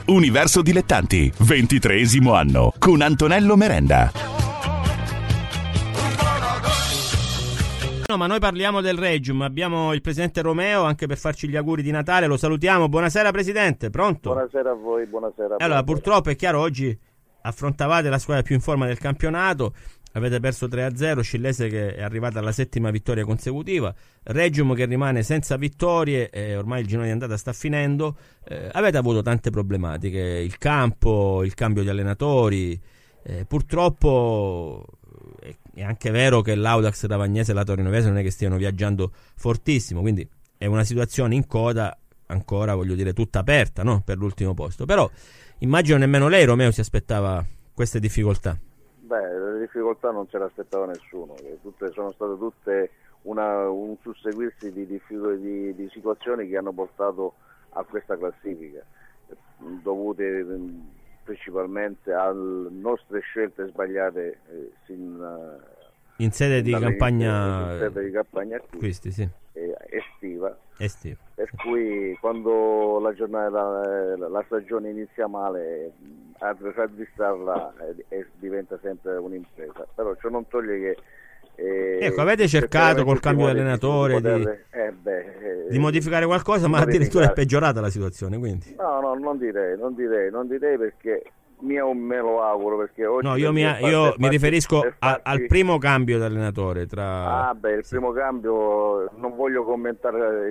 Universo Dilettanti, 23° anno, con Antonello Merenda. No, ma noi parliamo del Regium, abbiamo il presidente Romeo anche per farci gli auguri di Natale, lo salutiamo. Buonasera presidente, pronto? Buonasera a voi, buonasera. Allora, purtroppo è chiaro, oggi affrontavate la squadra più in forma del campionato, avete perso 3-0, Scillese che è arrivata alla 7ª vittoria consecutiva, Regium che rimane senza vittorie, ormai il girone di andata sta finendo, avete avuto tante problematiche, il campo, il cambio di allenatori, purtroppo è anche vero che l'Audax Ravagnese e la Torino non è che stiano viaggiando fortissimo, quindi è una situazione in coda ancora, voglio dire, tutta aperta, no? Per l'ultimo posto, però immagino nemmeno lei, Romeo, si aspettava queste difficoltà. Le difficoltà non ce l'aspettava nessuno, sono state tutte un susseguirsi di situazioni che hanno portato a questa classifica, dovute principalmente alle nostre scelte sbagliate in sede di campagna acquisti, sì. estiva. Per sì. cui quando la stagione inizia male, a registrarla diventa sempre un'impresa, però ciò non toglie che ecco, avete cercato col cambio di allenatore di modificare qualcosa, ma addirittura è peggiorata la situazione, quindi no, non direi perché me lo auguro, perché oggi no, io mi riferisco al primo cambio di allenatore il primo cambio non voglio commentare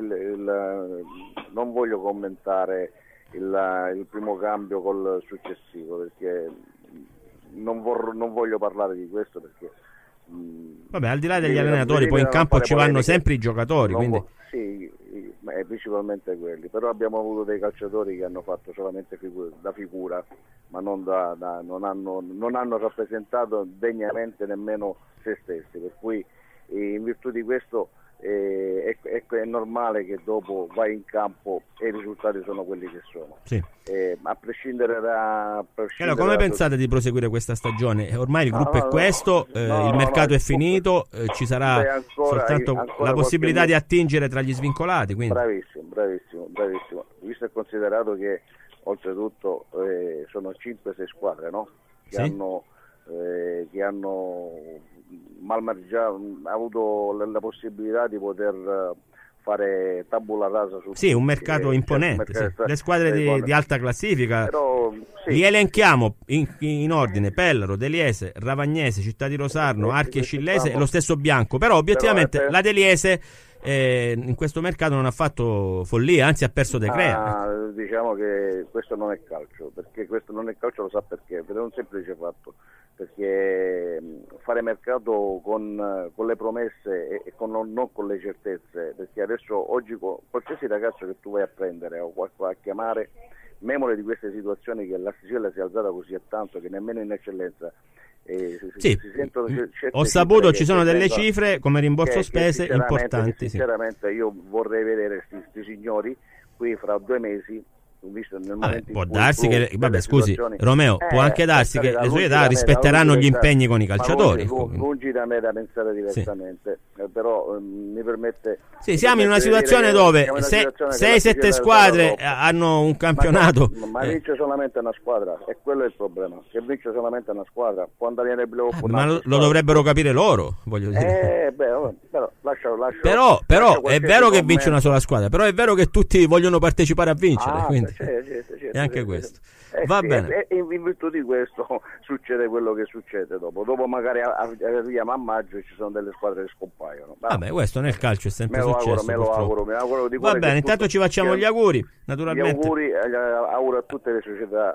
il primo cambio col successivo, perché non voglio parlare di questo, perché vabbè, al di là degli allenatori, poi in campo ci vanno sempre i giocatori, quindi sì, principalmente quelli, però abbiamo avuto dei calciatori che hanno fatto solamente da figura, ma non hanno rappresentato degnamente nemmeno se stessi, per cui in virtù di questo è normale che dopo vai in campo e i risultati sono quelli che sono. Sì. A prescindere da allora, come pensate di proseguire questa stagione? Ormai il gruppo è questo, il mercato è finito, ci sarà soltanto la possibilità di attingere tra gli svincolati, quindi. Bravissimo, visto e considerato che oltretutto sono 5-6 squadre, no? Che hanno avuto la possibilità di poter fare tabula rasa un mercato imponente, le squadre di alta classifica, però, li elenchiamo in ordine: Pellaro, Deliese, Ravagnese, Città di Rosarno, Archi e Scillese e lo stesso Bianco, però obiettivamente la Deliese in questo mercato non ha fatto follia, anzi ha perso De Crea. Diciamo che questo non è calcio, perché questo non è calcio, lo sa perché? Per un semplice fatto, perché fare mercato con le promesse e non con le certezze, perché adesso oggi qualsiasi ragazzo che tu vai a prendere o a chiamare, memore di queste situazioni che l'asticella si è alzata così a tanto che nemmeno in eccellenza ho saputo ci sono delle cifre come rimborso spese importanti. Sinceramente io vorrei vedere questi signori qui fra 2 mesi, visto nel momento può darsi che scusi Romeo, può anche darsi che le società rispetteranno gli impegni con i calciatori. Lungi da me da pensare diversamente, però mi permette. Siamo in una situazione dove 6-7 squadre hanno un campionato. Ma vince solamente una squadra, e quello è il problema. Che vince solamente una squadra, quando viene ma lo dovrebbero capire loro, voglio dire. Però però è vero che vince una sola squadra, però è vero che tutti vogliono partecipare a vincere, quindi è anche questo. Va bene. E in virtù di questo succede quello che succede dopo magari arriviamo a maggio e ci sono delle squadre che scompaiono. Questo nel calcio è sempre successo. Me lo auguro di va bene, intanto ci facciamo gli auguri, naturalmente. Gli auguro a tutte le società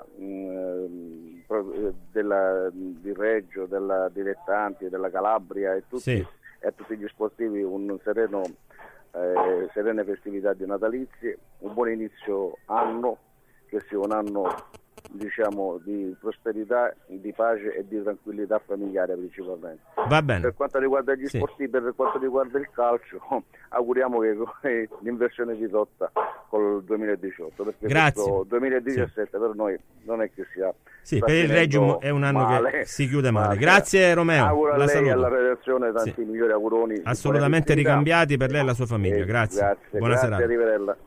di Reggio, della Dilettanti, della Calabria e a tutti gli sportivi un serene festività di natalizie, un buon inizio anno, che sia un anno diciamo di prosperità, di pace e di tranquillità familiare principalmente. Va bene. Per quanto riguarda gli sportivi, per quanto riguarda il calcio, auguriamo che l'inversione si rotta col 2018, perché questo 2017 per noi non è che sia per il Regium è un anno male, che si chiude male. Grazie Romeo. Auguro a lei e alla redazione tanti migliori auguroni. Assolutamente ricambiati per lei e la sua famiglia. Grazie. Buona serata. Arrivederla.